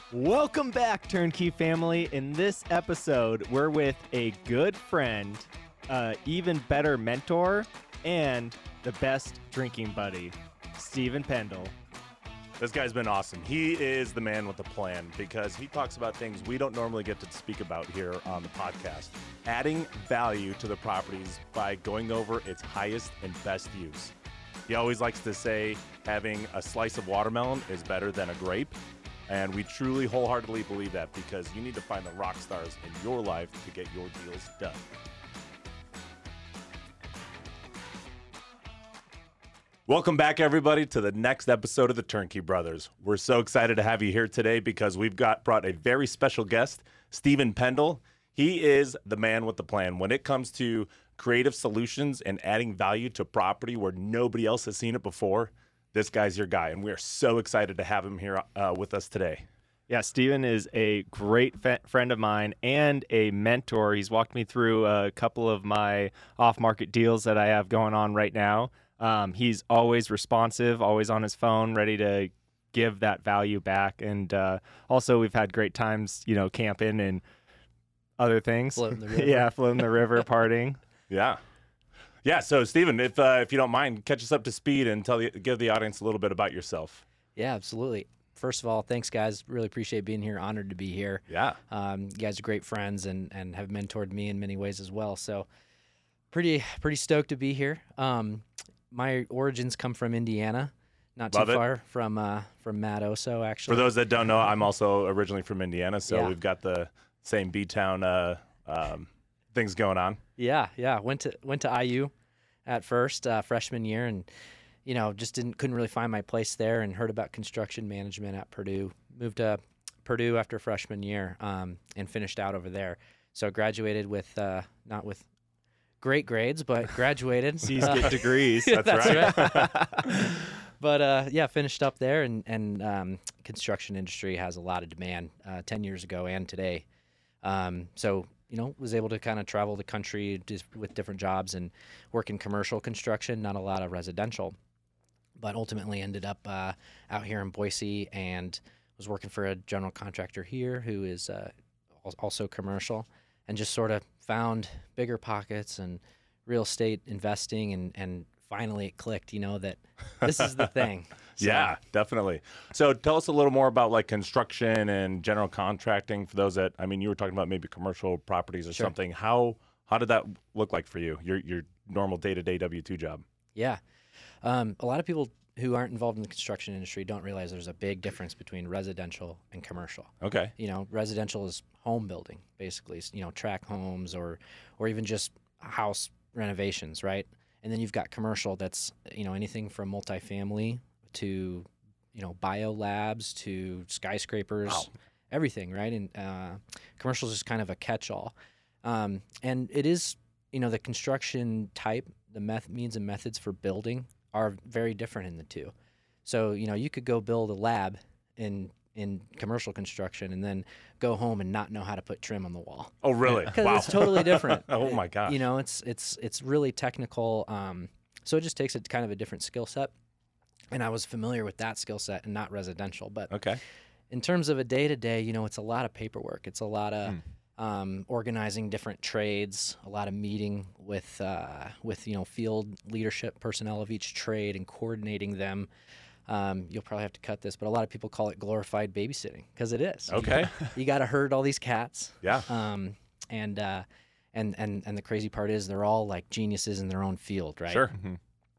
Welcome back, Turnkey family. In this episode, we're with a good friend, even better mentor, and the best drinking buddy, Stephen Pendle. This guy's been awesome. He is the man with the plan because he talks about things we don't normally get to speak about here on the podcast. Adding value to the properties by going over its highest and best use. He always likes to say having a slice of watermelon is better than a grape. And we truly wholeheartedly believe that because you need to find the rock stars in your life to get your deals done. Welcome back, everybody, to the next episode of the Turnkey Brothers. We're so excited to have you here today because we've brought a very special guest, Stephen Pendle. He is the man with the plan. When it comes to creative solutions and adding value to property where nobody else has seen it before, this guy's your guy, and we are so excited to have him here with us today. Yeah, Stephen is a great friend of mine and a mentor. He's walked me through a couple of my off-market deals that I have going on right now. He's always responsive, always on his phone, ready to give that value back. And also, we've had great times, camping and other things. Floating the river. Yeah, floating the river, partying. Yeah, so Stephen, if you don't mind, catch us up to speed and give the audience a little bit about yourself. Yeah, absolutely. First of all, thanks, guys. Really appreciate being here. Honored to be here. Yeah. You guys are great friends and have mentored me in many ways as well. So pretty stoked to be here. My origins come from Indiana, not too far from Matt Oso, actually. For those that don't know, I'm also originally from Indiana, so we've got the same B-Town things going on. Yeah. Went to IU at first, freshman year, and just couldn't really find my place there, and heard about construction management at Purdue. Moved to Purdue after freshman year, and finished out over there. So graduated with not with great grades, but graduated. C's get degrees. That's right. But finished up there, and construction industry has a lot of demand 10 years ago and today. So was able to kind of travel the country with different jobs and work in commercial construction, not a lot of residential, but ultimately ended up out here in Boise and was working for a general contractor here who is also commercial, and just sort of found bigger pockets and real estate investing, and finally it clicked, that this is the thing. So, yeah, definitely. So tell us a little more about like construction and general contracting for those that, you were talking about maybe commercial properties or something. How did that look like for you, your normal day-to-day W-2 job? Yeah. A lot of people who aren't involved in the construction industry don't realize there's a big difference between residential and commercial. Okay. Residential is home building, basically, tract homes or even just house renovations, right? And then you've got commercial that's, anything from multifamily to, bio labs to skyscrapers, everything, right? And commercial is just kind of a catch-all. And it is, the construction type, the means and methods for building are very different in the two. So, you could go build a lab in commercial construction and then go home and not know how to put trim on the wall. Oh, really? Because Wow. it's totally different. Oh my gosh. It's really technical. So it just takes kind of a different skill set. And I was familiar with that skill set and not residential. But okay. In terms of a day-to-day, it's a lot of paperwork. It's a lot of organizing different trades, a lot of meeting with field leadership personnel of each trade and coordinating them. You'll probably have to cut this, but a lot of people call it glorified babysitting because it is. Okay. You got to herd all these cats. Yeah. And the crazy part is they're all like geniuses in their own field, right? Sure. Mm-hmm.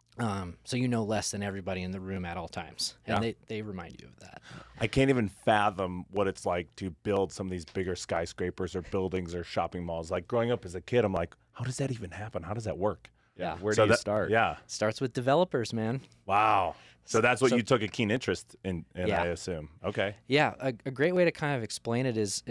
So less than everybody in the room at all times, and they remind you of that. I can't even fathom what it's like to build some of these bigger skyscrapers or buildings or shopping malls. Like growing up as a kid, I'm like, how does that even happen? How does that work? Yeah. Where do you start? Yeah. Starts with developers, man. Wow. So that's what you took a keen interest in, Yeah. I assume. Okay. Yeah, a great way to kind of explain it is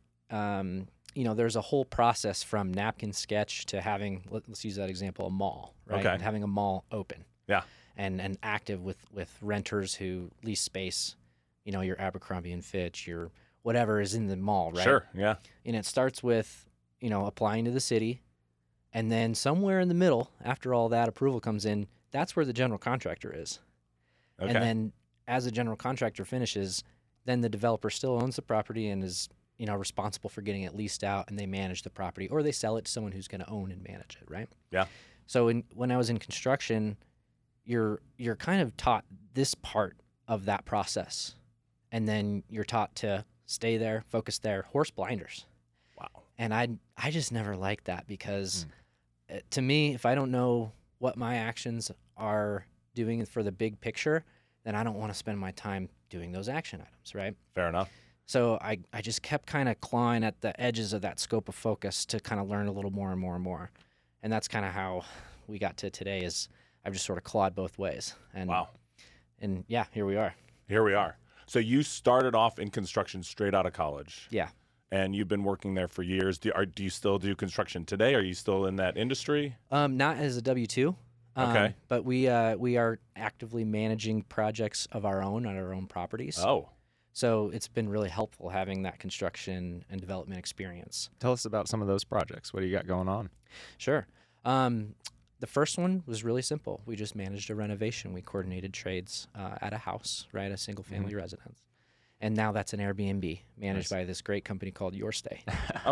there's a whole process from napkin sketch to having, let's use that example, a mall, right? Okay. And having a mall open. Yeah. And active with renters who lease space, your Abercrombie and Fitch, your whatever is in the mall, right? Sure. Yeah. And it starts with, applying to the city, and then somewhere in the middle, after all that approval comes in, that's where the general contractor is. Okay. And then as the general contractor finishes, then the developer still owns the property and is, responsible for getting it leased out, and they manage the property, or they sell it to someone who's going to own and manage it, right? Yeah. So when I was in construction, you're kind of taught this part of that process, and then you're taught to stay there, focus there, horse blinders. Wow. And I just never liked that because to me, if I don't know what my actions are doing for the big picture, then I don't want to spend my time doing those action items, right? Fair enough. So I just kept kind of clawing at the edges of that scope of focus to kind of learn a little more and more and more. And that's kind of how we got to today is I've just sort of clawed both ways. And, Wow. And yeah, here we are. Here we are. So you started off in construction straight out of college. Yeah. And you've been working there for years. Do you still do construction today? Are you still in that industry? Not as a W-2. Okay. But we are actively managing projects of our own on our own properties. Oh. So it's been really helpful having that construction and development experience. Tell us about some of those projects. What do you got going on? Sure. The first one was really simple. We just managed a renovation. We coordinated trades at a house, right, a single-family residence. And now that's an Airbnb managed by this great company called Your Stay. Oh,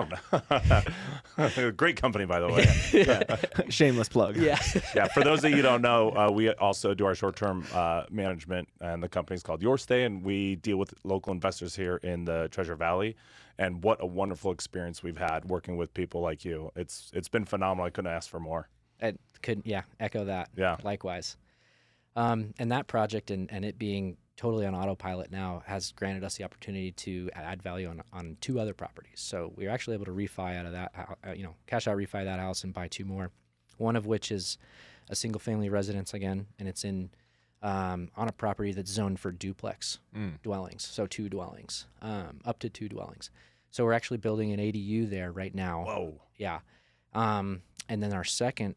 no. Great company, by the way. Shameless plug. Yeah. Yeah, for those of you who don't know, we also do our short-term management, and the company's called Your Stay, and we deal with local investors here in the Treasure Valley. And what a wonderful experience we've had working with people like you. It's been phenomenal. I couldn't ask for more. I could, echo that. Yeah. Likewise. And that project and it being totally on autopilot now has granted us the opportunity to add value on two other properties. So we were actually able to refi out of that, cash out refi that house and buy two more. One of which is a single family residence again, and it's in on a property that's zoned for duplex dwellings. So two dwellings, up to two dwellings. So we're actually building an ADU there right now. Whoa. Yeah. And then our second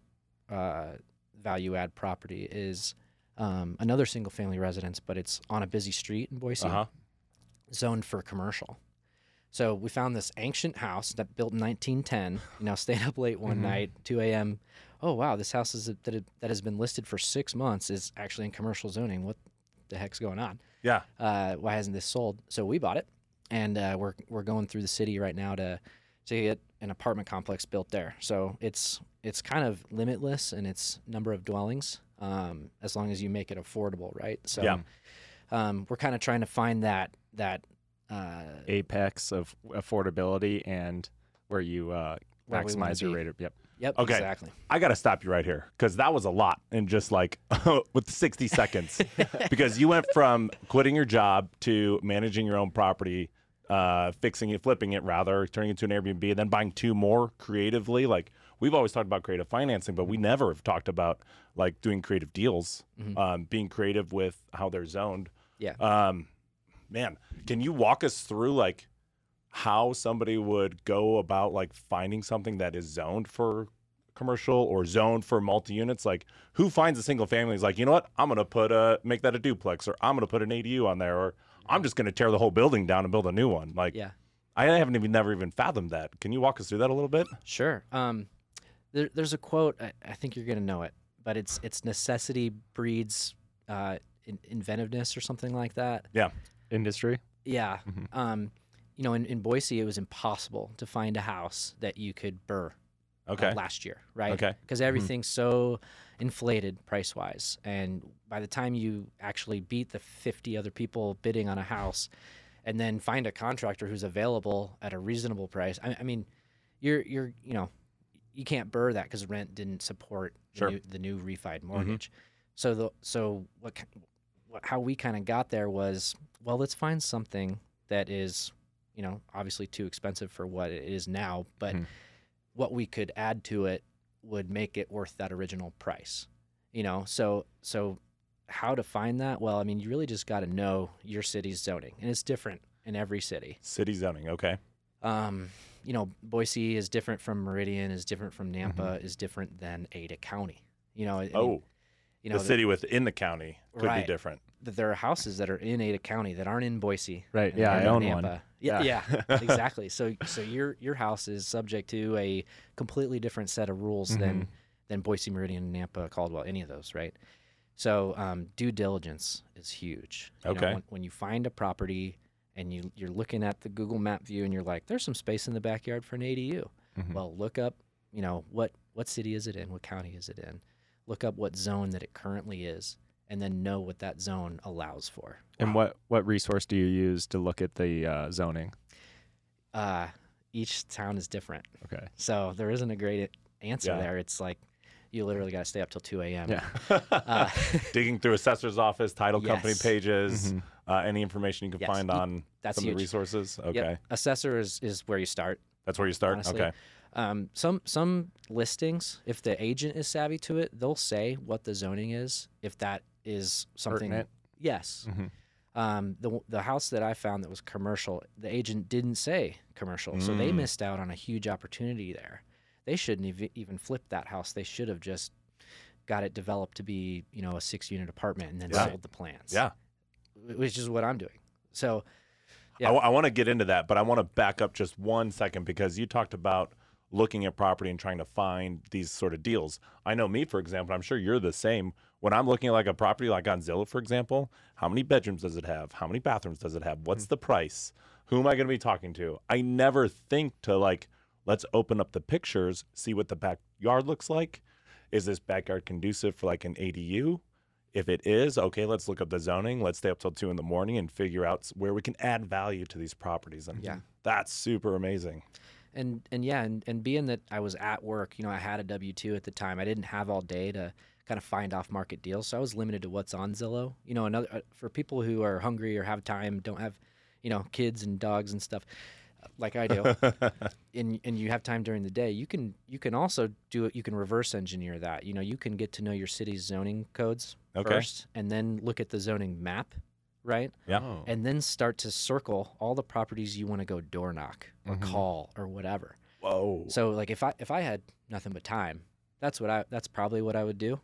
value add property is another single family residence, but it's on a busy street in Boise, zoned for commercial. So we found this ancient house that built in 1910, stayed up late one night, 2 a.m. Oh, wow, this house that has been listed for 6 months is actually in commercial zoning. What the heck's going on? Yeah. Why hasn't this sold? So we bought it, and we're going through the city right now to get an apartment complex built there. So it's kind of limitless in its number of dwellings, as long as you make it affordable, right? So we're kind of trying to find that apex of affordability and where you maximize your rate of Yep. Okay. Exactly. I got to stop you right here because that was a lot in just like with 60 seconds. Because you went from quitting your job to managing your own property, fixing it, flipping it rather, turning it into an Airbnb, and then buying two more creatively. Like we've always talked about creative financing, but we never have talked about like doing creative deals, being creative with how they're zoned. Yeah. Man, can you walk us through like how somebody would go about like finding something that is zoned for commercial or zoned for multi-units? Like who finds a single family is like, you know what, I'm going to make that a duplex, or I'm going to put an ADU on there, or I'm just going to tear the whole building down and build a new one. Like, I haven't never even fathomed that. Can you walk us through that a little bit? Sure. There's a quote, I think you're going to know it, but it's necessity breeds inventiveness or something like that. Yeah. Industry. Yeah. In Boise, it was impossible to find a house that you could burr last year, right? Okay. Because everything's so inflated price-wise. And by the time you actually beat the 50 other people bidding on a house and then find a contractor who's available at a reasonable price, I mean, you can't burr that because rent didn't support the new refied mortgage. So how we kind of got there was, well, let's find something that is, obviously too expensive for what it is now, but what we could add to it would make it worth that original price. So how to find that? Well, I mean, you really just got to know your city's zoning, and it's different in every city. City zoning, okay. Boise is different from Meridian, is different from Nampa, is different than Ada County. The city within the county could be different. There are houses that are in Ada County that aren't in Boise. Right. Yeah, I own one. Yeah, exactly. So your house is subject to a completely different set of rules than Boise, Meridian, Nampa, Caldwell, any of those, right? So due diligence is huge. Okay. When you find a property and you're looking at the Google Map view and you're like, there's some space in the backyard for an ADU. Well, look up, what city is it in? What county is it in? Look up what zone that it currently is, and then know what that zone allows for. And what resource do you use to look at the zoning? Each town is different. Okay. So there isn't a great answer there. It's like you literally got to stay up till 2 a.m. Yeah. Digging through assessor's office, title company pages, any information you can find on that's some huge. of the resources. Okay. Yep. Assessor is where you start. That's where you start? Honestly. Okay. Some listings, if the agent is savvy to it, they'll say what the zoning is. If that is something, Pertinent. yes. The house that I found that was commercial, the agent didn't say commercial, so they missed out on a huge opportunity there. They shouldn't even flip that house. They should have just got it developed to be, a 6-unit apartment and then sold the plans. Yeah. Which is what I'm doing. So, yeah. I want to get into that, but I want to back up just 1 second because you talked about looking at property and trying to find these sort of deals. I know me, for example, I'm sure you're the same. When I'm looking at like a property like on Zillow, for example, how many bedrooms does it have? How many bathrooms does it have? What's the price? Who am I going to be talking to? I never think to let's open up the pictures, see what the backyard looks like. Is this backyard conducive for like an ADU? If it is, okay, let's look up the zoning. Let's stay up till 2 a.m. and figure out where we can add value to these properties. And that's super amazing. And being that I was at work, I had a W-2 at the time. I didn't have all day to kind of find off-market deals, so I was limited to what's on Zillow. Another for people who are hungry or have time, don't have, kids and dogs and stuff like I do, and you have time during the day. You can also do it. You can reverse engineer that. You can get to know your city's zoning codes first, and then look at the zoning map. Right? Yeah. Oh. And then start to circle all the properties you want to go door knock or call or whatever. Whoa. So like if I had nothing but time, that's probably what I would do.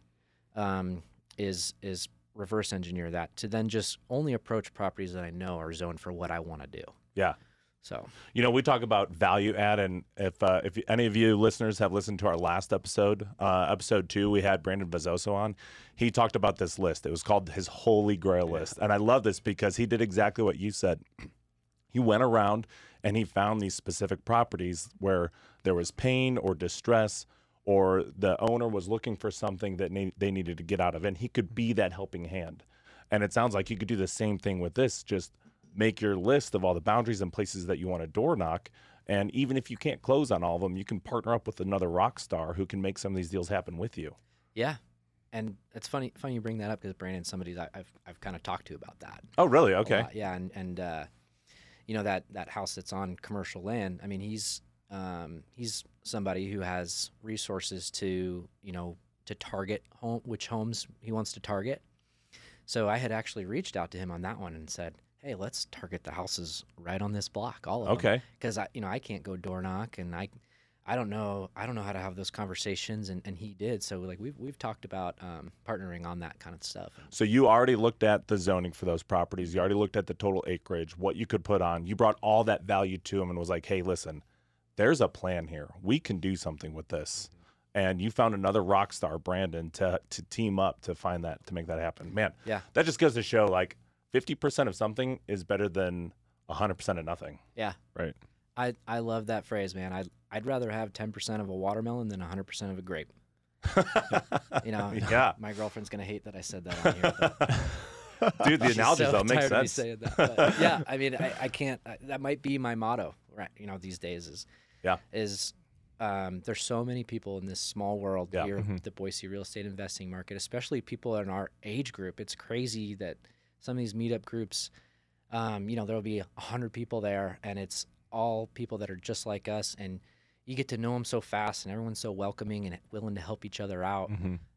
Is reverse engineer that to then just only approach properties that I know are zoned for what I want to do. Yeah. So, we talk about value add, and if any of you listeners have listened to our last episode, episode 2, we had Brandon Vazoso on. He talked about this list. It was called his Holy Grail list. And I love this because he did exactly what you said. He went around and he found these specific properties where there was pain or distress, or the owner was looking for something that they needed to get out of, and he could be that helping hand. And it sounds like you could do the same thing with this, just make your list of all the boundaries and places that you want to door knock. And even if you can't close on all of them, you can partner up with another rock star who can make some of these deals happen with you. Yeah. And it's funny you bring that up because Brandon's somebody that I've kind of talked to about that. Oh, really? Okay. Yeah. And that house that's on commercial land, I mean, he's somebody who has resources to target which homes he wants to target. So I had actually reached out to him on that one and said, hey, let's target the houses right on this block, all of them. Okay. Because I can't go door knock, and I don't know how to have those conversations, and he did. So like we've talked about partnering on that kind of stuff. So you already looked at the zoning for those properties. You already looked at the total acreage, what you could put on. You brought all that value to him and was like, hey, listen, there's a plan here. We can do something with this. And you found another rock star, Brandon, to team up to find that, to make that happen. Man, yeah, that just goes to show 50% of something is better than 100% of nothing. Yeah. Right. I love that phrase, man. I'd rather have 10% of a watermelon than 100% of a grape. Yeah. My girlfriend's going to hate that I said that on here. Dude, the analogy so though makes tired sense. of me saying that. But, yeah, I mean, I can't. That might be my motto, right? These days is there's so many people in this small world here, the Boise real estate investing market, especially people in our age group. It's crazy that some of these meetup groups, there'll be 100 people there, and it's all people that are just like us, and you get to know them so fast, and everyone's so welcoming and willing to help each other out.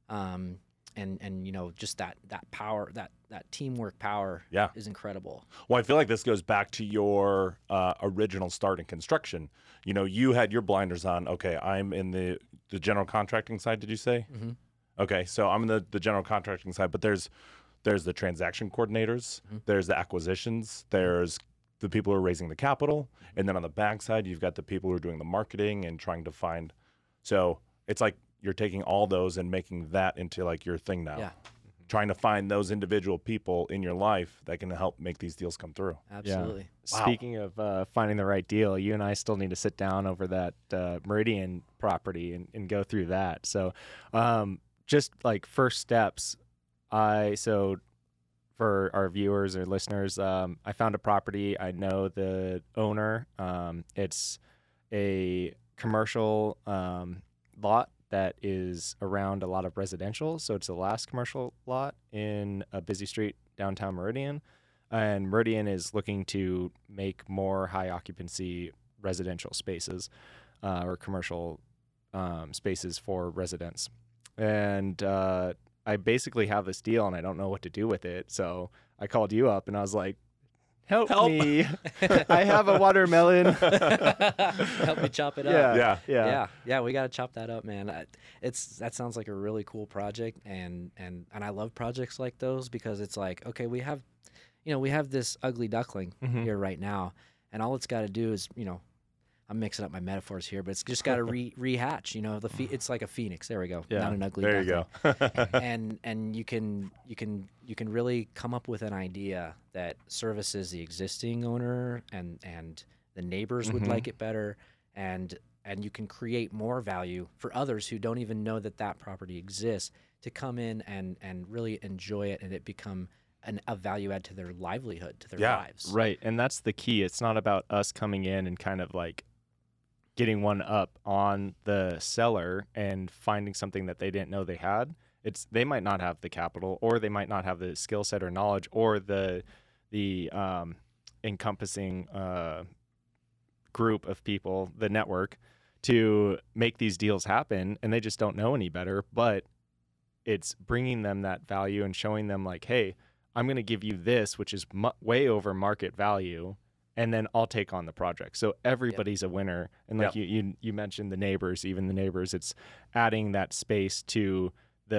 And just that power, that teamwork power is incredible. Well, I feel like this goes back to your original start in construction. You had your blinders on. Okay, I'm in the general contracting side, did you say? Mm-hmm. Okay, so I'm in the general contracting side, but there's the transaction coordinators, there's the acquisitions, there's the people who are raising the capital, and then on the back side, you've got the people who are doing the marketing and trying to find. So it's like you're taking all those and making that into your thing now. Yeah. trying to find those individual people in your life that can help make these deals come through. Absolutely. Wow. Speaking of finding the right deal, you and I still need to sit down over that Meridian property and go through that. So just like first steps, for our viewers or listeners, I found a property. I know the owner. It's a commercial lot that is around a lot of residential. So it's the last commercial lot in a busy street downtown Meridian. And Meridian is looking to make more high occupancy residential spaces or commercial spaces for residents. And I basically have this deal and I don't know what to do with it. So I called you up and I was like, help me. I have a watermelon. Help me chop it up. Yeah. We got to chop that up, man. That sounds like a really cool project, and I love projects like those because it's like, okay, we have this ugly duckling here right now, and all it's got to do is, I'm mixing up my metaphors here, but it's just got to rehatch. It's like a phoenix. There we go. Yeah. Not an ugly There duckling. you go. and you can really come up with an idea that services the existing owner and the neighbors would like it better, and you can create more value for others who don't even know that property exists to come in and really enjoy it, and it become a value add to their livelihood, to their lives. Right. And that's the key. It's not about us coming in and kind of like getting one up on the seller and finding something that they didn't know they had. They might not have the capital, or they might not have the skill set or knowledge, or the encompassing group of people, the network, to make these deals happen, and they just don't know any better. But it's bringing them that value and showing them like, hey, I'm going to give you this, which is way over market value, and then I'll take on the project. So everybody's a winner. And like you mentioned, the neighbors, it's adding that space to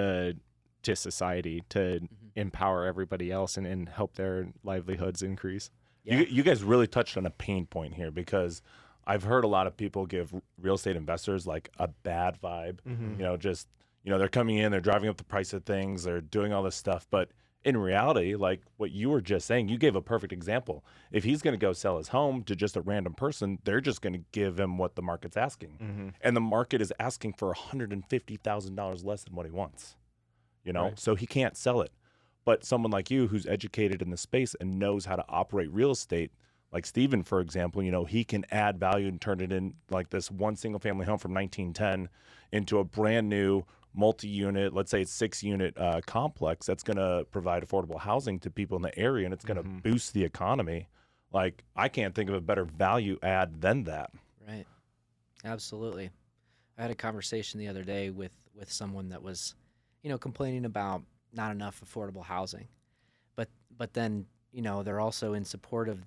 society to empower everybody else and help their livelihoods increase. Yeah. You guys really touched on a pain point here, because I've heard a lot of people give real estate investors like a bad vibe. They're coming in, they're driving up the price of things, they're doing all this stuff, but in reality, like what you were just saying, you gave a perfect example. If he's going to go sell his home to just a random person, they're just going to give him what the market's asking. And the market is asking for $150,000 less than what he wants, Right. So he can't sell it. But someone like you who's educated in the space and knows how to operate real estate, like Steven, for example, he can add value and turn it in like this one single family home from 1910 into a brand new multi-unit, let's say it's 6-unit complex that's going to provide affordable housing to people in the area, and it's going to boost the economy. Like, I can't think of a better value add than that. Right. Absolutely. I had a conversation the other day with someone that was, complaining about not enough affordable housing. But then, they're also in support of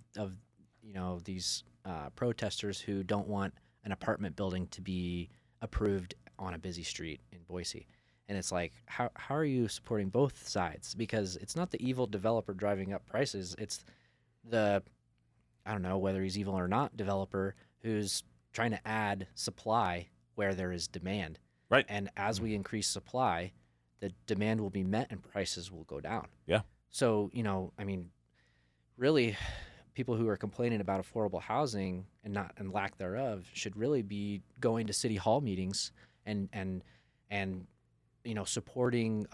these protesters who don't want an apartment building to be approved on a busy street in Boise. And it's like, how are you supporting both sides? Because it's not the evil developer driving up prices. It's the, I don't know whether he's evil or not, developer who's trying to add supply where there is demand. Right. And as we increase supply, the demand will be met and prices will go down. Yeah. So, really, people who are complaining about affordable housing and lack thereof should really be going to city hall meetings and supporting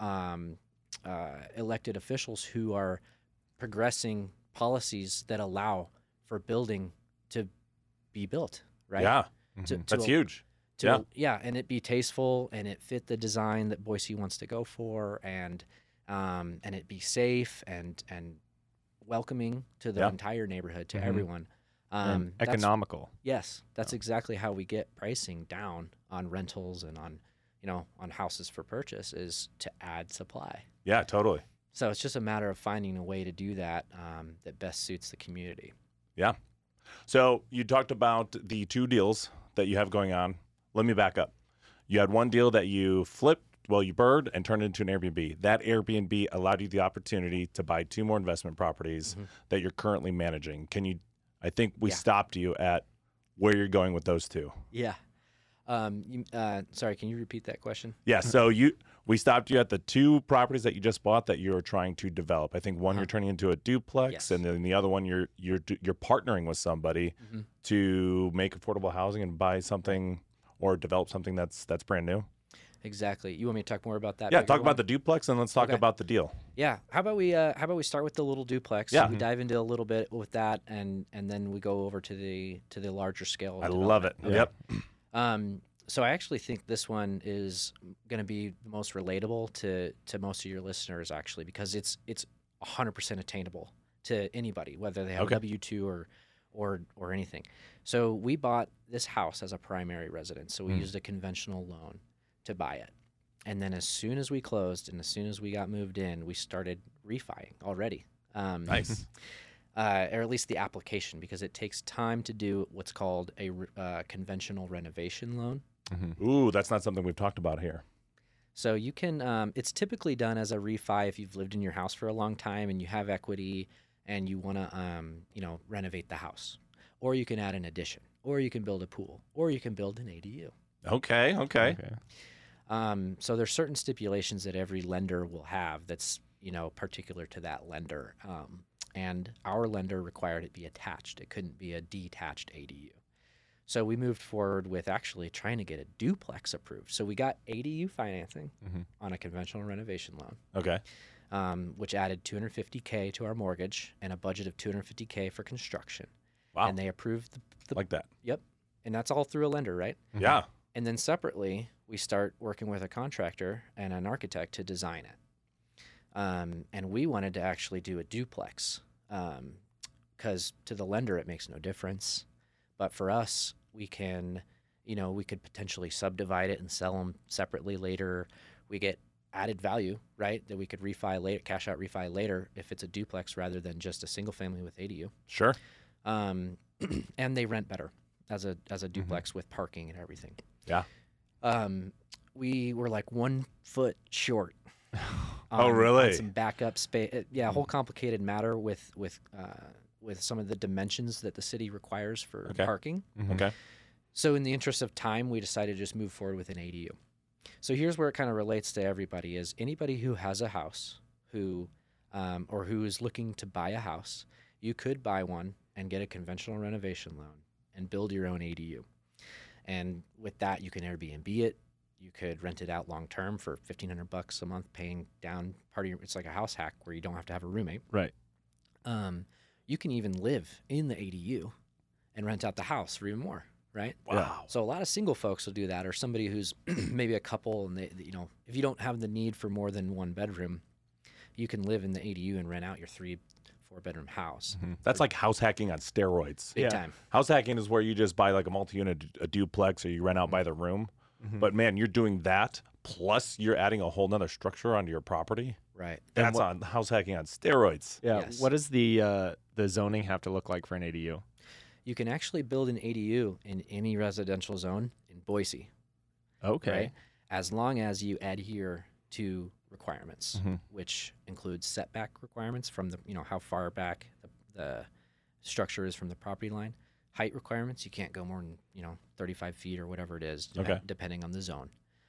elected officials who are progressing policies that allow for building to be built, right? Yeah. To That's huge. And it be tasteful and it fit the design that Boise wants to go for, and it be safe and welcoming to the entire neighborhood, to everyone. And economical. Yes, that's exactly how we get pricing down on rentals and on houses for purchase, is to add supply. Yeah, totally. So it's just a matter of finding a way to do that that best suits the community. Yeah. So you talked about the 2 deals that you have going on. Let me back up. You had one deal that you flipped, you bird and turned it into an Airbnb. That Airbnb allowed you the opportunity to buy 2 more investment properties that you're currently managing. I think we stopped you at where you're going with those 2. Yeah. Sorry, can you repeat that question? Yeah. So We stopped you at the 2 properties that you just bought that you're trying to develop. I think one you're turning into a duplex, Yes. and then the other one you're partnering with somebody to make affordable housing and buy something or develop something that's brand new. Exactly. You want me to talk more about that? Yeah, bigger talk one? about the duplex and let's talk Okay. about the deal. Yeah. How about we start with the little duplex? Yeah. We dive into a little bit with that, and then we go over to the larger scale. I love it. Okay. Yep. So I actually think this one is going to be the most relatable to most of your listeners, actually, because it's 100% attainable to anybody, whether they have Okay. W-2 or anything. So we bought this house as a primary residence, so we used a conventional loan to buy it. And then as soon as we closed and as soon as we got moved in, we started refiing already. Nice. Or at least the application, because it takes time to do what's called a conventional renovation loan. Ooh, that's not something we've talked about here. So you can, it's typically done as a refi if you've lived in your house for a long time and you have equity and you want to, renovate the house. Or you can add an addition, or you can build a pool, or you can build an ADU. Okay. So there's certain stipulations that every lender will have that's, particular to that lender. And our lender required it be attached. It couldn't be a detached ADU. So we moved forward with actually trying to get a duplex approved. So we got ADU financing on a conventional renovation loan, Okay. which added $250K to our mortgage and a budget of $250K for construction. Wow. And they approved the Like that. Yep. And that's all through a lender, right? Yeah. And then separately, we start working with a contractor and an architect to design it. And we wanted to actually do a duplex because to the lender, it makes no difference. But for us, we can, we could potentially subdivide it and sell them separately later. We get added value, right? That we could refi later, cash out refi later if it's a duplex rather than just a single family with ADU. Sure. And they rent better as a duplex with parking and everything. Yeah. We were like 1 foot short. Oh, really? On some backup space. Yeah, a whole complicated matter with some of the dimensions that the city requires for Okay. parking. Okay. So in the interest of time, we decided to just move forward with an ADU. So here's where it kind of relates to everybody: is anybody who has a house or who is looking to buy a house, you could buy one and get a conventional renovation loan and build your own ADU. And with that, you can Airbnb it. You could rent it out long term for $1,500 a month, paying down part of your. It's like a house hack where you don't have to have a roommate. Right. You can even live in the ADU and rent out the house for even more, right? Wow. So a lot of single folks will do that, or somebody who's maybe a couple, and if you don't have the need for more than one bedroom, you can live in the ADU and rent out your 3-4 bedroom house. That's like house hacking on steroids. Big time. House hacking is where you just buy like a multi-unit, a duplex, or you rent out by the room. But man, you're doing that plus you're adding a whole nother structure onto your property. Right. That's on house hacking on steroids. Yeah. Yes. What does the zoning have to look like for an ADU? You can actually build an ADU in any residential zone in Boise, Okay. right? As long as you adhere to requirements, which includes setback requirements from the, how far back the structure is from the property line. Height requirements, you can't go more than, 35 feet or whatever it is, depending on the zone.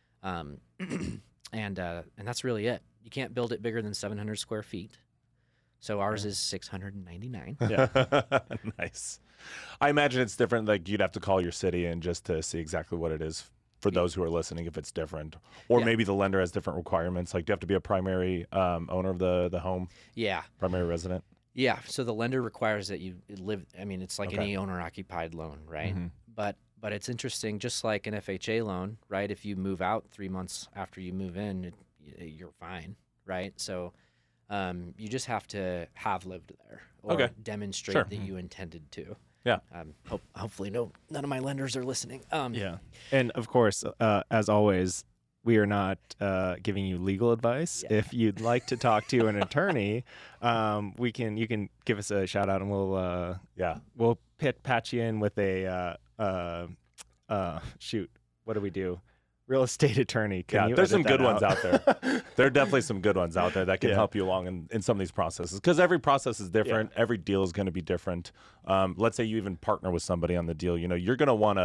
And that's really it. You can't build it bigger than 700 square feet. So ours is 699. Nice. I imagine it's different. Like you'd have to call your city and just to see exactly what it is for those who are listening, if it's different, or Yeah. maybe the lender has different requirements. Like, do you have to be a primary owner of the home, Yeah. primary resident? Yeah. So the lender requires that you live. I mean, it's like Okay. any owner-occupied loan, right? But it's interesting. Just like an FHA loan, right? If you move out 3 months after you move in, you're fine, right? So you just have to have lived there or Okay. demonstrate Sure. that you intended to. Yeah. Hopefully, none of my lenders are listening. Yeah. And of course, as always, we are not giving you legal advice. Yeah. If you'd like to talk to an attorney, you can give us a shout out and we'll patch you in with a shoot. What do we do? Real estate attorney. Can you There's some edit good that ones out there. There are definitely some good ones out there that can Yeah. help you along in some of these processes, because every process is different. Every deal is going to be different. Let's say you even partner with somebody on the deal. You're going to want to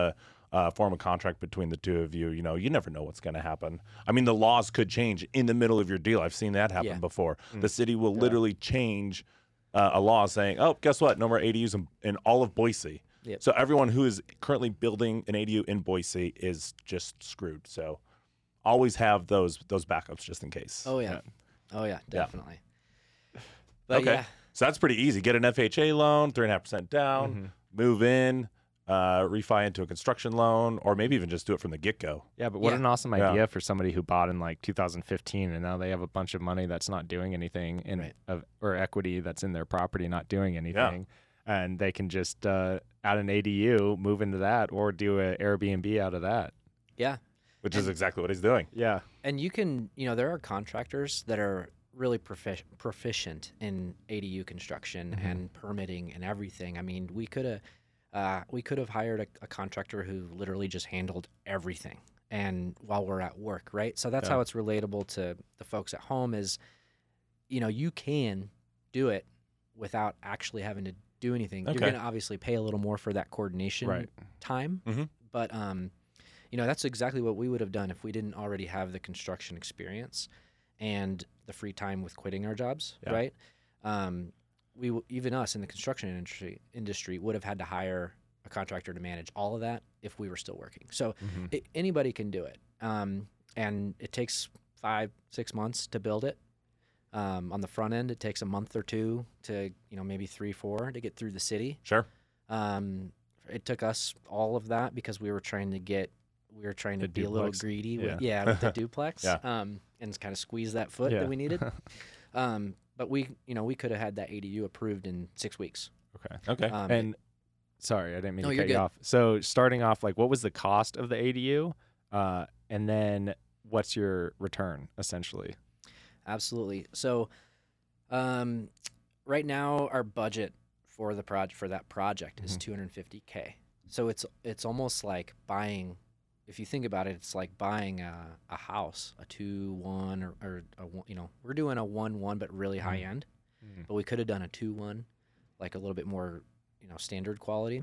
form a contract between the two of you, you never know what's going to happen. I mean, the laws could change in the middle of your deal. I've seen that happen before. The city will literally change a law saying, oh, guess what? No more ADUs in all of Boise. Yep. So everyone who is currently building an ADU in Boise is just screwed. So always have those backups just in case. Oh yeah. Oh yeah, definitely. But okay. yeah. So that's pretty easy. Get an FHA loan, 3.5% down, move in, refi into a construction loan, or maybe even just do it from the get-go. Yeah, but what Yeah. an awesome idea for somebody who bought in like 2015 and now they have a bunch of money that's not doing anything or equity that's in their property not doing anything. And they can just add an ADU, move into that, or do an Airbnb out of that. Yeah. Which is exactly what he's doing. Yeah. And you can, there are contractors that are really proficient in ADU construction and permitting and everything. I mean, we could have hired a contractor who literally just handled everything and while we're at work, right? So that's how it's relatable to the folks at home is, you can do it without actually having to do anything. Okay. You're going to obviously pay a little more for that coordination time, but that's exactly what we would have done if we didn't already have the construction experience and the free time with quitting our jobs, right? Even us in the construction industry would have had to hire a contractor to manage all of that if we were still working. So anybody can do it, and it takes 5-6 months to build it. On the front end, it takes a month or two to, maybe 3-4 to get through the city. Sure. It took us all of that because we were trying to be a little greedy with the duplex. And kind of squeeze that foot that we needed. But we could have had that ADU approved in 6 weeks. Okay. And sorry, I didn't mean to you're cut you good. off. So starting off, like, what was the cost of the ADU? And then what's your return, essentially? Absolutely. So right now our budget for that project is $250K. So it's almost like buying, if you think about it, it's like buying a house, a 2-1 or we're doing a 1-1 but really high end. But we could have done a 2-1, like a little bit more, standard quality.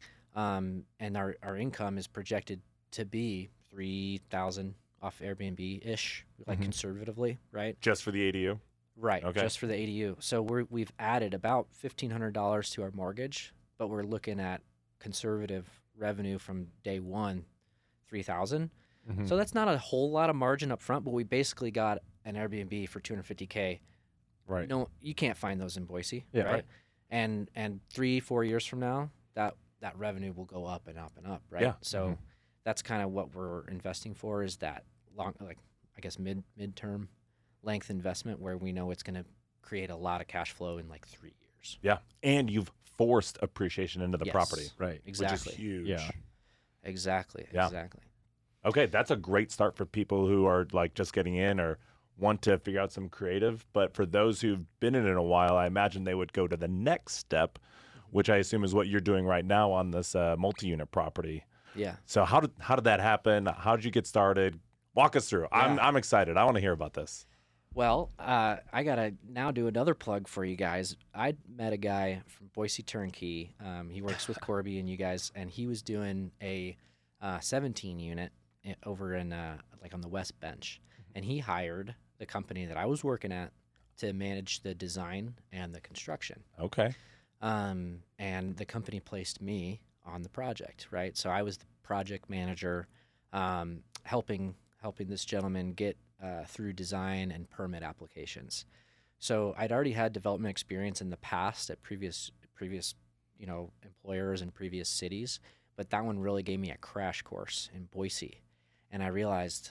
And our income is projected to be $3,000 off Airbnb-ish, like conservatively, right? Just for the ADU? Right, Okay. just for the ADU. So we've added about $1,500 to our mortgage, but we're looking at conservative revenue from day one, $3,000. So that's not a whole lot of margin up front, but we basically got an Airbnb for $250K. Right. No, you can't find those in Boise, Yeah, right? right. And 3-4 years from now, that revenue will go up and up and up, right? Yeah. So that's kind of what we're investing for, is that long, like, I guess midterm length investment where we know it's going to create a lot of cash flow in like 3 years. Yeah. And you've forced appreciation into the Yes. property. Right. Exactly. Which is huge. Yeah. Exactly. Yeah. Exactly. Okay, that's a great start for people who are like just getting in or want to figure out some creative. But for those who've been in it a while, I imagine they would go to the next step, which I assume is what you're doing right now on this multi-unit property. Yeah. So how did that happen? How did you get started? Walk us through. I'm excited. I want to hear about this. Well, I got to now do another plug for you guys. I met a guy from Boise Turnkey. He works with Corby and you guys, and he was doing a 17 unit over in like on the West Bench. And he hired the company that I was working at to manage the design and the construction. Okay. And the company placed me on the project, right? So I was the project manager, helping this gentleman get through design and permit applications. So I'd already had development experience in the past at previous employers and previous cities, but that one really gave me a crash course in Boise. And I realized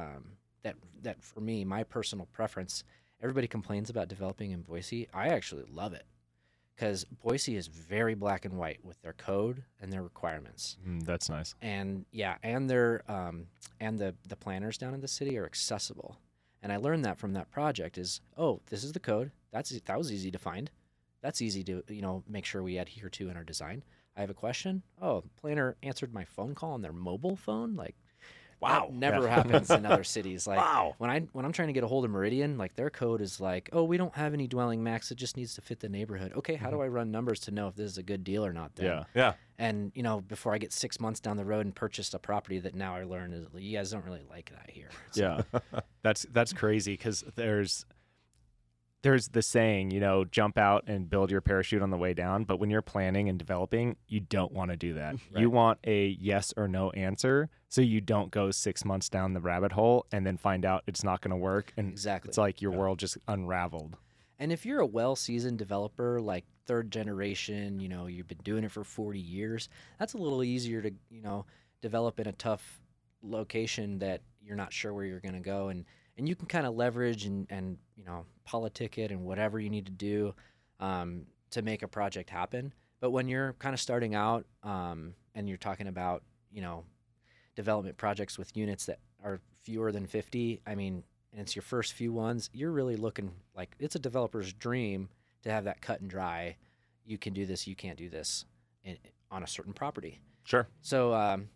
that for me, my personal preference, everybody complains about developing in Boise. I actually love it because Boise is very black and white with their code and their requirements. That's nice. And and their and the planners down in the city are accessible. And I learned that from that project is, oh, this is the code. That was easy to find. That's easy to make sure we adhere to in our design. I have a question. Oh, the planner answered my phone call on their mobile phone. Like, Wow. That never happens in other cities. Like Wow. when I'm trying to get a hold of Meridian, like their code is like, oh, we don't have any dwelling max. It just needs to fit the neighborhood. Okay, how do I run numbers to know if this is a good deal or not? Then? Yeah. Yeah. And before I get 6 months down the road and purchased a property that now I learn is you guys don't really like that here. So, Yeah, that's crazy because there's the saying, jump out and build your parachute on the way down. But when you're planning and developing, you don't want to do that. Right. You want a yes or no answer, so you don't go 6 months down the rabbit hole and then find out it's not going to work. And Exactly. it's like your world just unraveled. And if you're a well-seasoned developer, like third generation, you've been doing it for 40 years, that's a little easier to, develop in a tough location that you're not sure where you're going to go. And you can kind of leverage and politic it and whatever you need to do to make a project happen. But when you're kind of starting out and you're talking about, development projects with units that are fewer than 50, and it's your first few ones, you're really looking like it's a developer's dream to have that cut and dry. You can do this, you can't do this on a certain property. Sure. So,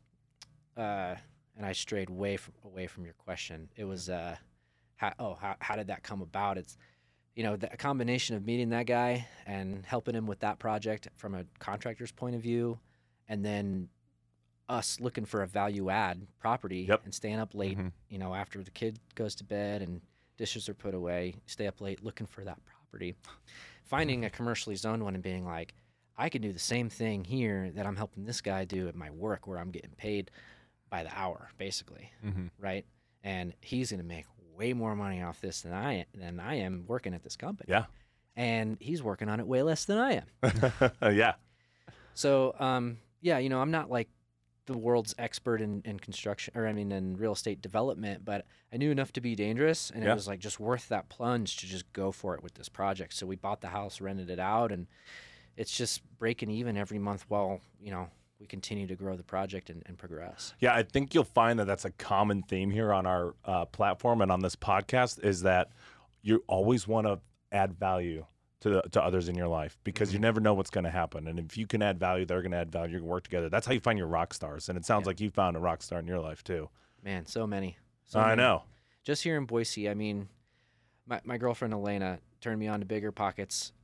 and I strayed away from your question. It was, how did that come about? It's, a combination of meeting that guy and helping him with that project from a contractor's point of view, and then us looking for a value add property and staying up late, after the kid goes to bed and dishes are put away, stay up late looking for that property, finding a commercially zoned one and being like, I can do the same thing here that I'm helping this guy do at my work where I'm getting paid by the hour, basically, right? And he's going to make way more money off this than I am working at this company. Yeah. And he's working on it way less than I am. Yeah. So, I'm not like the world's expert in construction in real estate development, but I knew enough to be dangerous, and it was like just worth that plunge to just go for it with this project. So we bought the house, rented it out, and it's just breaking even every month while, we continue to grow the project and progress. Yeah, I think you'll find that that's a common theme here on our platform and on this podcast is that you always want to add value to others in your life because you never know what's going to happen. And if you can add value, they're going to add value. You can work together. That's how you find your rock stars. And it sounds like you found a rock star in your life too. Man, so many. I know. Just here in Boise, my girlfriend Elena turned me on to Bigger Pockets,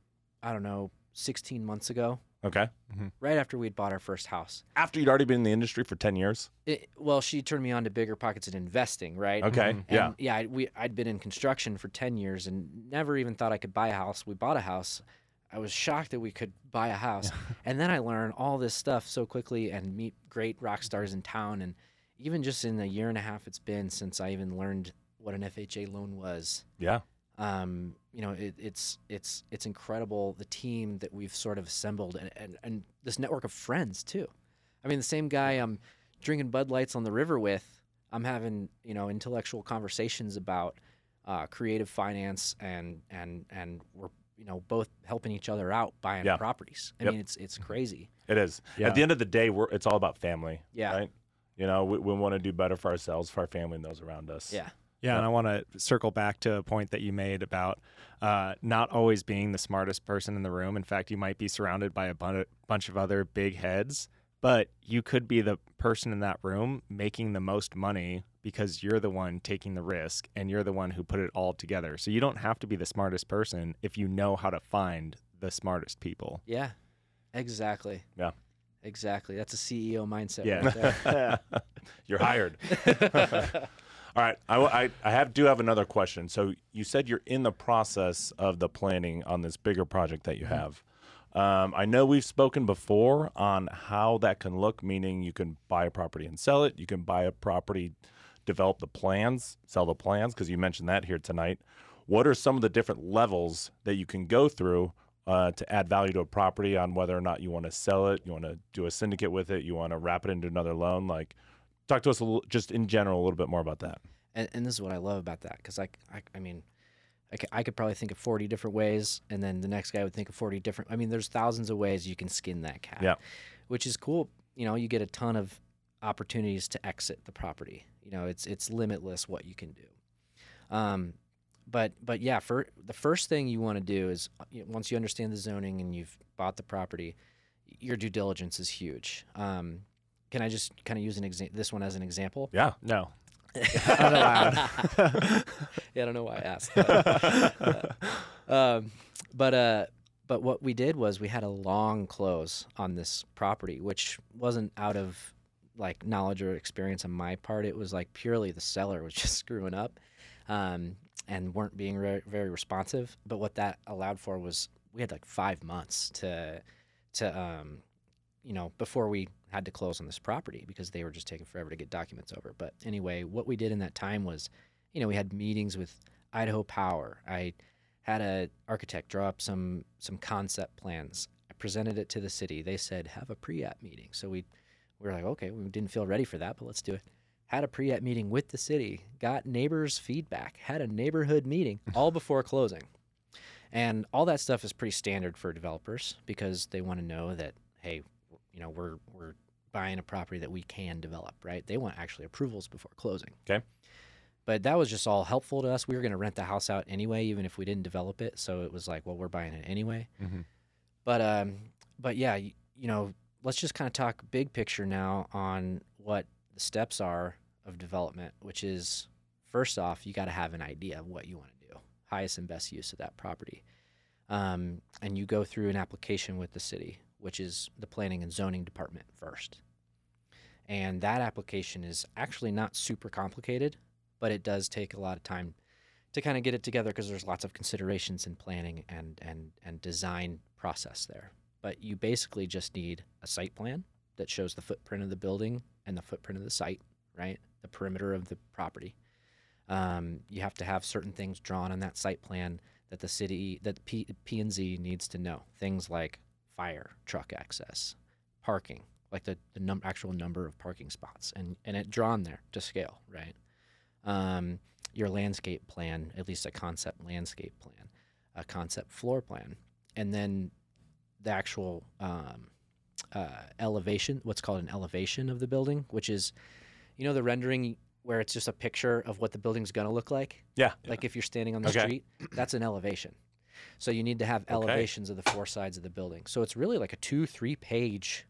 16 months ago. Okay. Right after we'd bought our first house. After you'd already been in the industry for 10 years? She turned me on to Bigger Pockets and investing, right? Okay. And I'd been in construction for 10 years and never even thought I could buy a house. We bought a house. I was shocked that we could buy a house. And then I learned all this stuff so quickly and meet great rock stars in town. And even just in the year and a half it's been since I even learned what an FHA loan was. Yeah. It's incredible, the team that we've sort of assembled and this network of friends too. The same guy I'm drinking Bud Lights on the river with, I'm having, intellectual conversations about creative finance and we're, both helping each other out buying properties. It's crazy. It is. Yeah. At the end of the day, it's all about family. Yeah. Right? We want to do better for ourselves, for our family, and those around us. Yeah. Yeah, and I want to circle back to a point that you made about not always being the smartest person in the room. In fact, you might be surrounded by a bunch of other big heads, but you could be the person in that room making the most money because you're the one taking the risk and you're the one who put it all together. So you don't have to be the smartest person if you know how to find the smartest people. Yeah, exactly. Yeah. Exactly. That's a CEO mindset Yeah. right there. You're hired. All right, I do have another question. So you said you're in the process of the planning on this bigger project that you have. I know we've spoken before on how that can look, meaning you can buy a property and sell it. You can buy a property, develop the plans, sell the plans, because you mentioned that here tonight. What are some of the different levels that you can go through to add value to a property on whether or not you want to sell it, you want to do a syndicate with it, you want to wrap it into another loan? Like, talk to us just in general a little bit more about that. And this is what I love about that, because I could probably think of 40 different ways, and then the next guy would think of 40 different. There's thousands of ways you can skin that cat. Yeah. Which is cool. You get a ton of opportunities to exit the property. It's limitless what you can do. But yeah, for the first thing you want to do is once you understand the zoning and you've bought the property, your due diligence is huge. can I just kind of use this one as an example? Yeah. No. Yeah, I don't know why I asked. But what we did was we had a long close on this property, which wasn't out of like knowledge or experience on my part. It was like purely the seller was just screwing up, and weren't being very responsive. But what that allowed for was we had like 5 months to before we had to close on this property because they were just taking forever to get documents over. But anyway, what we did in that time was, we had meetings with Idaho Power. I had an architect draw up some concept plans. I presented it to the city. They said, have a pre-app meeting. So we were like, okay, we didn't feel ready for that, but let's do it. Had a pre-app meeting with the city, got neighbors' feedback, had a neighborhood meeting all before closing. And all that stuff is pretty standard for developers because they want to know that, hey, we're buying a property that we can develop, right? They want actually approvals before closing. Okay. But that was just all helpful to us. We were going to rent the house out anyway, even if we didn't develop it. So it was like, well, we're buying it anyway. Mm-hmm. But yeah, let's just kind of talk big picture now on what the steps are of development, which is first off, you got to have an idea of what you want to do, highest and best use of that property. And you go through an application with the city, which is the planning and zoning department first. And that application is actually not super complicated, but it does take a lot of time to kind of get it together because there's lots of considerations in planning and design process there. But you basically just need a site plan that shows the footprint of the building and the footprint of the site, right? The perimeter of the property. You have to have certain things drawn on that site plan that the city, that P&Z needs to know. Things like fire truck access, parking, like the actual number of parking spots, and it drawn there to scale, right? Your landscape plan, at least a concept landscape plan, a concept floor plan, and then the actual elevation, what's called an elevation of the building, which is, the rendering where it's just a picture of what the building's going to look like. Yeah. Like if you're standing on the Okay. street, that's an elevation. So you need to have elevations of the four sides of the building. So it's really like a 2-3 page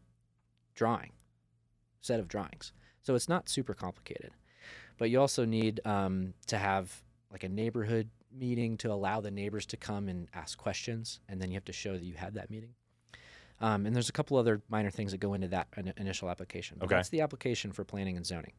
set of drawings. So it's not super complicated. But you also need to have like a neighborhood meeting to allow the neighbors to come and ask questions, and then you have to show that you had that meeting. And there's a couple other minor things that go into that initial application. But that's the application for planning and zoning.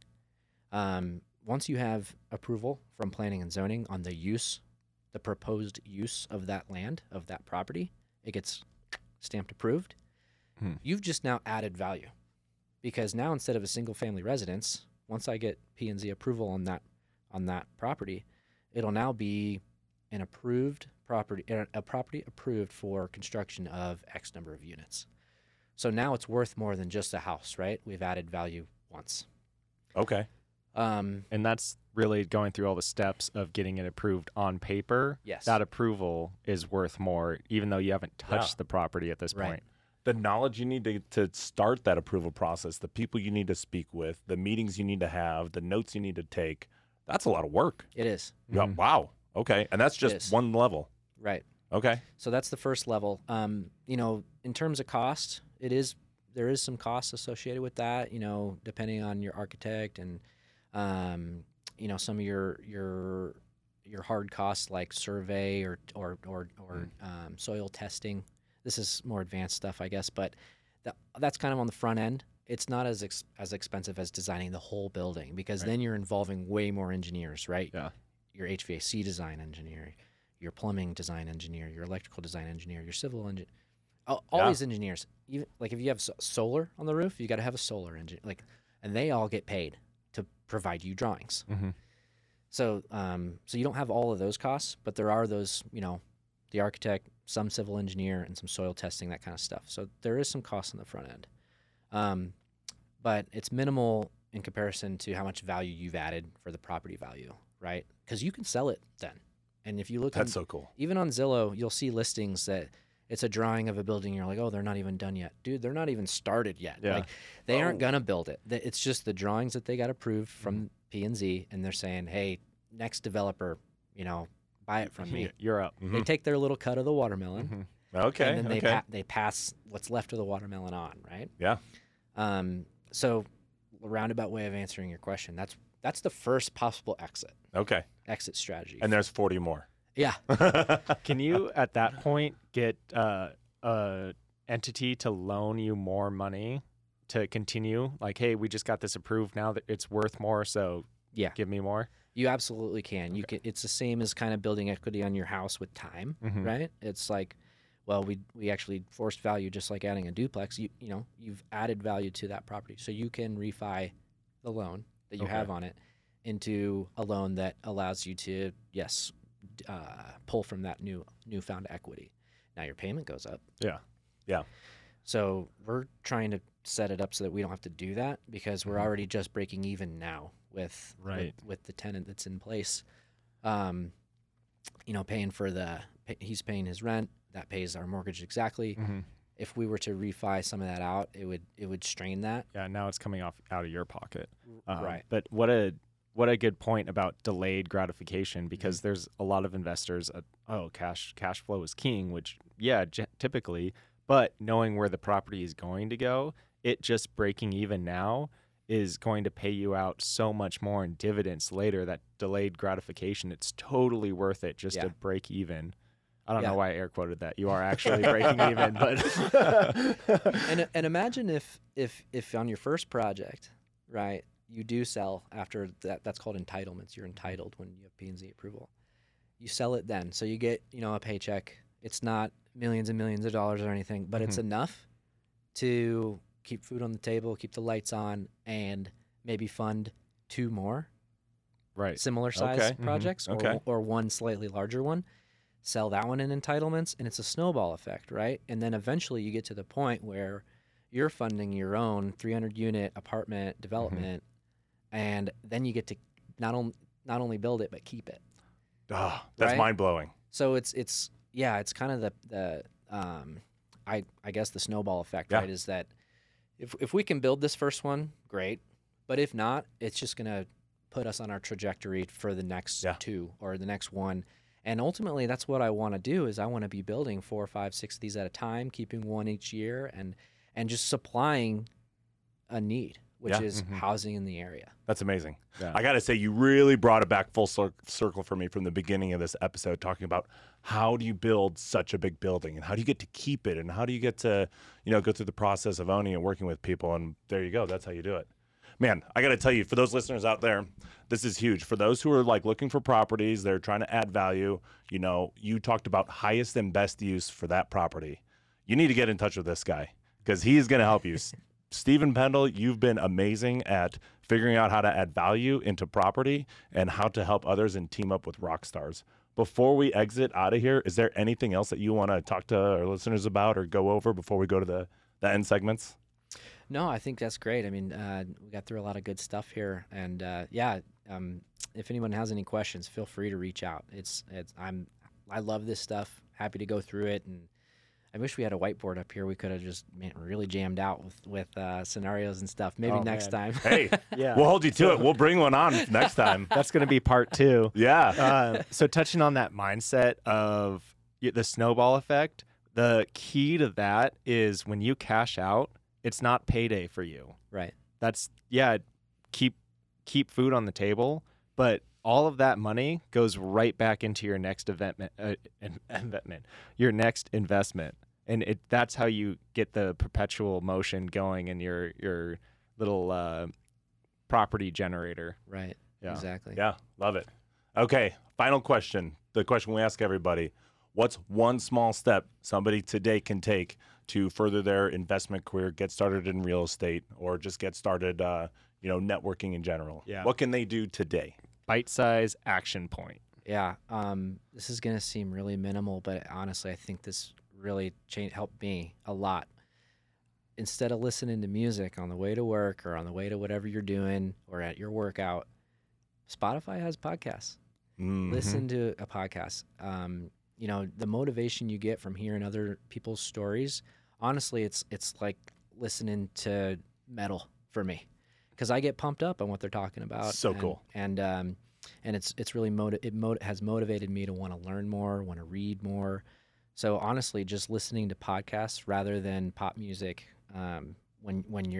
Once you have approval from planning and zoning on the proposed use of that land, of that property, it gets stamped approved. You've just now added value, because now instead of a single family residence, once I get P&Z approval on that property, it'll now be an approved property, a property approved for construction of X number of units. So now it's worth more than just a house, right? We've added value once. Okay. And that's really going through all the steps of getting it approved on paper. Yes. That approval is worth more, even though you haven't touched the property at this Right. point. The knowledge you need to start that approval process, the people you need to speak with, the meetings you need to have, the notes you need to take, that's a lot of work. It is. Yeah, wow. Okay. And that's is. just one level. Right. Okay. So that's the first level. In terms of cost, there is some costs associated with that, depending on your architect and, some of your hard costs like survey or soil testing. This is more advanced stuff, I guess, but that's kind of on the front end. It's not as expensive as designing the whole building, because then you're involving way more engineers, right? Yeah. Your HVAC design engineer, your plumbing design engineer, your electrical design engineer, your civil engineer, all these engineers. Even like if you have solar on the roof, you got to have a solar engineer, and they all get paid to provide you drawings. Mm-hmm. So you don't have all of those costs, but there are those, the architect, some civil engineer, and some soil testing, that kind of stuff. So there is some cost on the front end, but it's minimal in comparison to how much value you've added for the property value, right? Because you can sell it then. And if you look, That's so cool. Even on Zillow, you'll see listings that it's a drawing of a building. You're like, oh, they're not even done yet. Dude, they're not even started yet. Yeah. Like, they aren't going to build it. It's just the drawings that they got approved from P&Z, and they're saying, hey, next developer, buy it from me. You're up. They take their little cut of the watermelon, Okay. and then okay. they pass what's left of the watermelon on, right? Yeah. So, a roundabout way of answering your question. That's the first possible Okay. exit strategy. And there's 40 more. Yeah. Can you, at that point, get a entity to loan you more money to continue? Like, hey, we just got this approved now that it's worth more, so Yeah. give me more. You absolutely can. You can. It's the same as kind of building equity on your house with time, Mhm. right? It's like, well, we actually forced value just like adding a duplex. You've added value to that property, so you can refi the loan that you Okay. have on it into a loan that allows you to pull from that newfound equity. Now your payment goes up. Yeah. So we're trying to set it up so that we don't have to do that because we're Mhm. already just breaking even now with Right. with the tenant that's in place. Paying for he's paying his rent, that pays our mortgage exactly. Mm-hmm. If we were to refi some of that out, it would strain that. Yeah, now it's coming out of your pocket. Right. But what a good point about delayed gratification, because there's a lot of investors. Cash flow is king, which typically, but knowing where the property is going to go, it just breaking even now is going to pay you out so much more in dividends later. That delayed gratification, it's totally worth it just Yeah. to break even. I don't Yeah. know why I air quoted that. You are actually breaking even, but And imagine if on your first project, right, you do sell after that. That's called entitlements. You're entitled when you have P&Z approval. You sell it then, so you get a paycheck. It's not millions and millions of dollars or anything, but it's enough to keep food on the table, keep the lights on, and maybe fund 2 more right. similar size Okay. projects, Okay. or one slightly larger one. Sell that one in entitlements, and it's a snowball effect, right? And then eventually you get to the point where you're funding your own 300 unit apartment development, and then you get to not only build it but keep it. Oh, that's Right? mind blowing. So it's kind of the I guess the snowball effect, Yeah. right? Is that if we can build this first one, great, but if not, it's just gonna put us on our trajectory for the next Yeah. 2 or the next one. And ultimately, that's what I want to do. Is I want to be building 4, 5, 6 of these at a time, keeping one each year, and just supplying a need, which Yeah. is housing in the area. That's amazing. Yeah. I got to say, you really brought it back full circle for me from the beginning of this episode, talking about how do you build such a big building and how do you get to keep it and how do you get to, go through the process of owning and working with people. And there you go. That's how you do it. Man, I got to tell you, for those listeners out there, this is huge. For those who are looking for properties, they're trying to add value. You talked about highest and best use for that property. You need to get in touch with this guy because he's going to help you. Stephen Pendle, you've been amazing at figuring out how to add value into property and how to help others and team up with rock stars. Before we exit out of here, is there anything else that you want to talk to our listeners about or go over before we go to the end segments? No, I think that's great. I mean, we got through a lot of good stuff here, and if anyone has any questions, feel free to reach out. I love this stuff. Happy to go through it, and I wish we had a whiteboard up here. We could have just really jammed out with scenarios and stuff. Maybe Oh, next man. time. Hey, Yeah. we'll hold you to it. We'll bring one on next time. That's going to be part 2. Yeah. So touching on that mindset of the snowball effect, the key to that is when you cash out, it's not payday for you. Right. That's keep food on the table, but all of that money goes right back into your next your next investment, and that's how you get the perpetual motion going in your little property generator. Right. Yeah. Exactly. Yeah, love it. Okay, final question. The question we ask everybody. What's one small step somebody today can take to further their investment career, get started in real estate, or just get started, networking in general? Yeah. What can they do today? Bite-size action point. Yeah. This is gonna seem really minimal, but honestly, I think this really helped me a lot. Instead of listening to music on the way to work or on the way to whatever you're doing or at your workout, Spotify has podcasts. Mhm. Listen to a podcast. The motivation you get from hearing other people's stories, honestly, it's like listening to metal for me, because I get pumped up on what they're talking about. So cool. And it's really has motivated me to want to learn more, want to read more. So honestly, just listening to podcasts rather than pop music when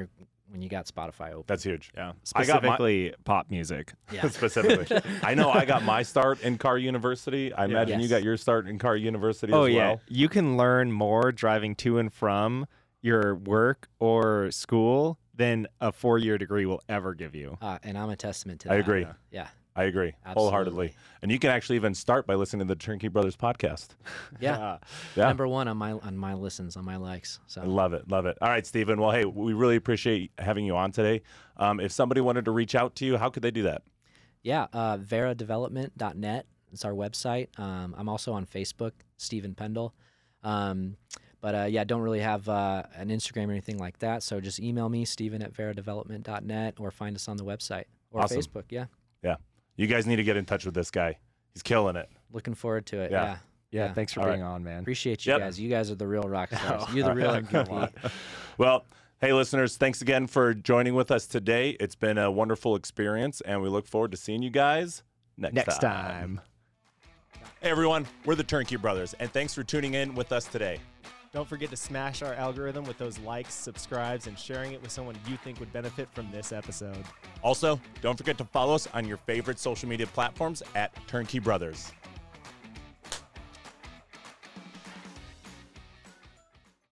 when you got Spotify open. That's huge. Yeah, I got my- specifically pop music. Yeah. Specifically. I know I got my start in Car University. I imagine you Yes. got your start in Car University Oh as yeah, well. you can learn more driving to and from your work or school than a 4-year degree will ever give you. And I'm a testament to I that. agree. Yeah. I agree Absolutely. wholeheartedly. And you can actually even start by listening to the Turnkey Brothers podcast. Yeah. Yeah. Number one on my listens, on my likes. So I love it. Love it. All right, Stephen. Well, hey, we really appreciate having you on today. If somebody wanted to reach out to you, how could they do that? yeah, veradevelopment.net. It's our website. I'm also on Facebook, Stephen Pendle. But don't really have an Instagram or anything like that. So just email me, Stephen@veradevelopment.net, or find us on the website or Awesome. Facebook. Yeah. Yeah. You guys need to get in touch with this guy. He's killing it. Looking forward to it. Yeah. Yeah. Yeah, thanks for All being on, man. Appreciate you Yep. guys. You guys are the real rock stars. You're the real MVP. Well, hey, listeners, thanks again for joining with us today. It's been a wonderful experience, and we look forward to seeing you guys next time. Hey, everyone. We're the Turnkey Brothers, and thanks for tuning in with us today. Don't forget to smash our algorithm with those likes, subscribes, and sharing it with someone you think would benefit from this episode. Also, don't forget to follow us on your favorite social media platforms at Turnkey Brothers.